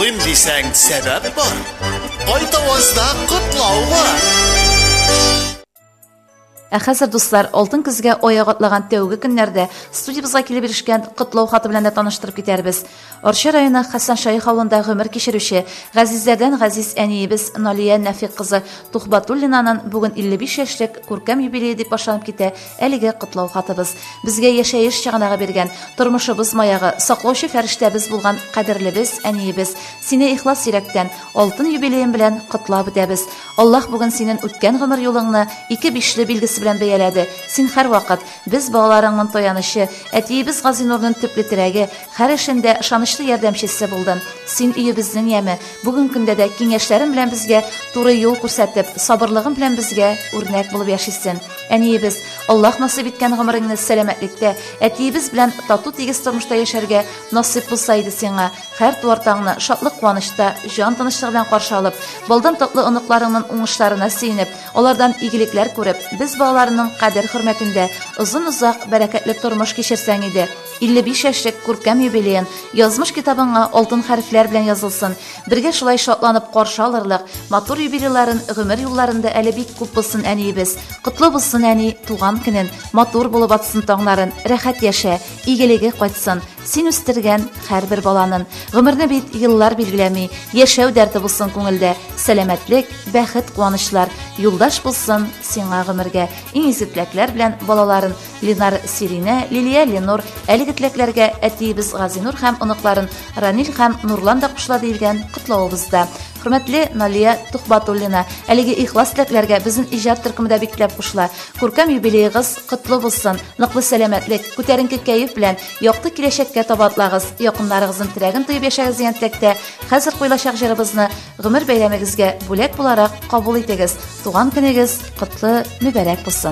Котлыйм дисәң, сәбәп бар. Кайтавызда котлау бар. Хәзер дуслар, алтын көзгә аяк атлаган тәүге көннәрдә студиябызга килеп ирешкән котлау хаты белән дә таныштырып китәрбез. Арча районы Хәсән Шәйх авылында гомер кичерүче Газизләрдән Газиз әниебез Налия Нәфик кызы Тухбатуллинаның бүген 55 яшьлек күркәм юбилее дип башланып китә әлеге котлау хатыбыз. Безгә яшәеш чагынага биргән, тормышыбыз маягы, саклаучы фәрештәбез булган кадерлебез әниебез, сине ихлас йөрәктән алтын юбилеем белән котлап үтәбез. Аллаһ бүген синең үткән гомер юлыңны 2-5 билгесе белән бәяләде. Син һәрвакыт без балаларыңның таянычы, әтиебез Газинурның төпле терәге, һәр эшендә ышанычлы ярдәмчесе булдың. Син өебезнең яме, бүген көндә дә киңәшләрең белән безгә туры юл күрсәтеп, сабырлыгың белән безгә үрнәк булып яшисең. Әниебез, Аллаһ насыйп иткән гомереңне сәламәтлектә, әтиебез белән тату тигез тормышта яшәргә насыйп булса иде сиңа. Һәр туартаңны шатлык куанычта, җан тынычлыгы белән каршы алып, балдан татлы оныкларыңның уңышларына сөенеп, алардан игелекләр күреп, без балаларының кадер хөрмәтендә озын-озак бәрәкәтле тормыш кичерсәң иде. 55 яшьлек күркәм юбилеен язмыш китабыңа алтын хәрефләр белән язылсын. Бергә шулай шатланып каршы алырлык матур юбилейларын гомер юлларында әле бик күп булсын әниебез. Котлы булсын әни туган көнен, матур булып атсын таңнарын, рәхәт яшә, игелеге кайтсын. Син үстергән һәрбер баланың гомерне бит еллар билгеләми, яшәү дәрте булсын күңелдә, сәламәтлек, бәхет, куанычлар юлдаш булсын сиңа гомергә. Иң изгелекләр белән балаларын Ленар Сиринә, Лилия Ленур, әлеге теләкләргә әтиебез Газинур һәм оныкларын Ранил һәм Нурлан да кушлады дигән котлавыбызда. Хөрмәтле Налия Тухбатуллина, әлеге ихлас теләкләргә безнең иҗат төркемендә бикләп кушыла. Күркәм юбилеегыз котлы булсын, ныклы сәламәтлек, күтәренке кәеф белән якты киләчәккә таба атлагыз, якыннарыгызның теләген тоеп яшәгез дигән теләктә хәзер куелачак җырыбызны гомер бәйрәмегезгә бүләк буларак кабул итегез. Туган көнегез котлы, мүбәрәк булсын.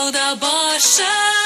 сауда башы